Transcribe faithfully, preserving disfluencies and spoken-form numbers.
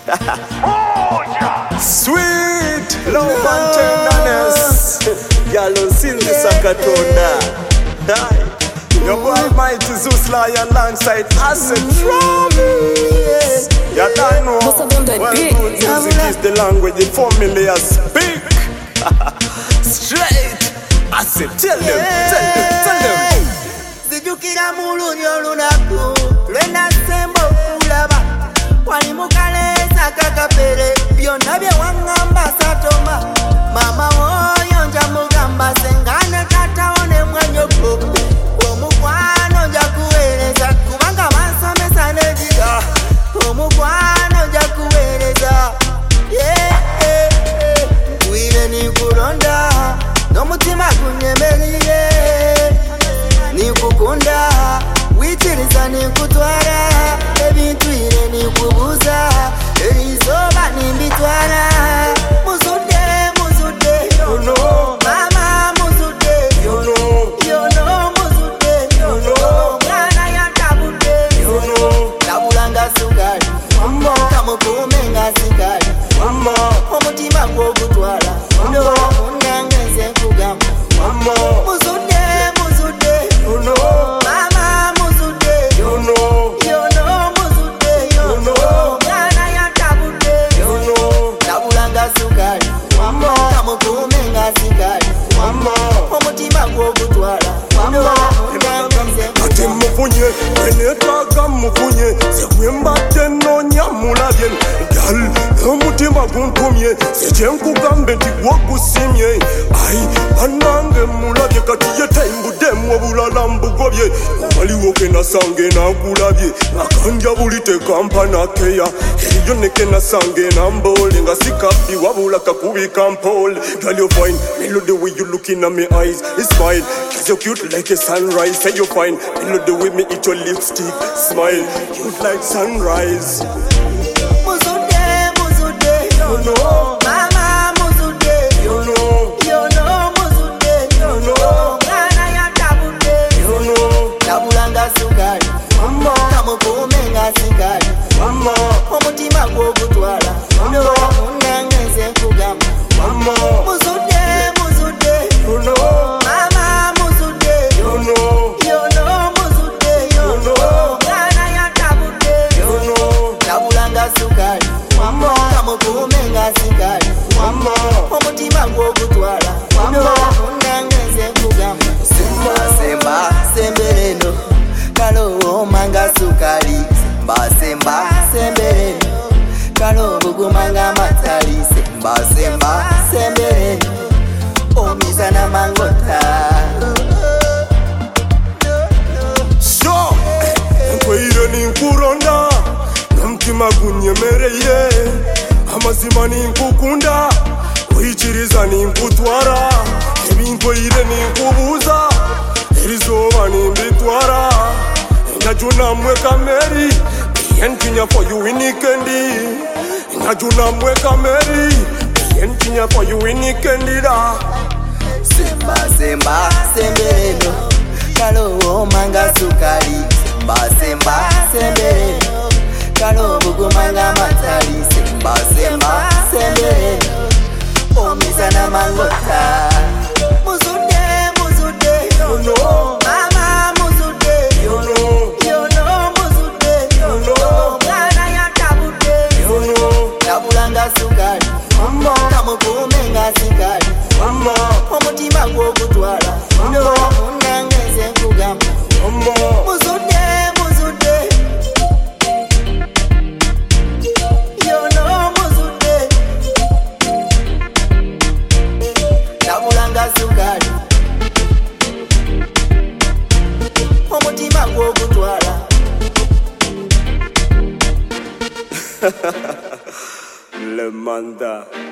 Oh, yeah. Sweet love and tenderness. Yellow sin the Sakatonda. Your boy Mighty Zeus lie alongside Acid Travis. You don't know. Well, good music is the language the family speak. Straight. Acid, tell them, tell them, tell them. Zijukira mulunyo lunaku lwena sembo kulaba wali mukaleza kakapere byonna bye wangamba satoma mama woyo nja mugamba sengane katawo ne mwanyoko omukwano nja kuweereza kubanga bansomesa nejiga omukwano nja kuweereza twire nikulonda n'omutima gunyemerire nikukunda witiriza nikutwara ebintu ire nikubuza erizoba nimbitwara muzude muzude yono mama muzude yono yono muzude yono mwana yatabude yono labulanga sukali mama kamukume nga sikali mama omutima gwogutwala no unangeze kugamba mama muzude Ati mufunye, enetaga mufunye sekwembate nonyamulabye gal omutima guntumye sekyenkugambe nti gwogusimye ai banange mulabye kati yetembudemu obulala mbugobye waliwo kenasange nakulabye akanja buli tekampana keya eriyo nekenasange nambole nga sikabbi wabula kakubika mpole girl you fine me the way you look in my eyes it's fine cause you cute like a sunrise say you fine me the way me eat your lipstick smile cute like sunrise muzude muzude yono mama muzude yono yono muzude yono mwana yatabude yono labulanga sukali mama kamukume nga sikali mama omutima gwogutwala no unangeze kugamba mama muzude muzude yono mama muzude yono yono muzude yono mwana yatabude yono labulanga sukali mama kamukume nga sikali mama omutima gwogutwala no unangeze kugamba semba semba sembereno kalo manga sukali semba semba sembereno kalo bugumanga matali semba semba sembereno omizana mangota so nkweire ninkuronda n'omutima gunyemereye amazima ninkukunda wikiriza ninkutwara ebinkwire ninkubuuza erizoba nimbitwara enajunamwe kameri yentinya for you winikendi enajunamwe kameri yentinya for you winikendira semba semba sembereno kalo manga sukali semba semba sembereno kalo bugumanga matali semba semba sembereno omizana mangota muzude muzude yono mama muzude yono yono muzude yono mwana yatabude yono labulanga sukali mama kamukume nga sikali mama omutima gwogutwala no unangeze kugamba mama muzude muzude yono muzude labulanga sukali omutima gwogutwala Le Manda.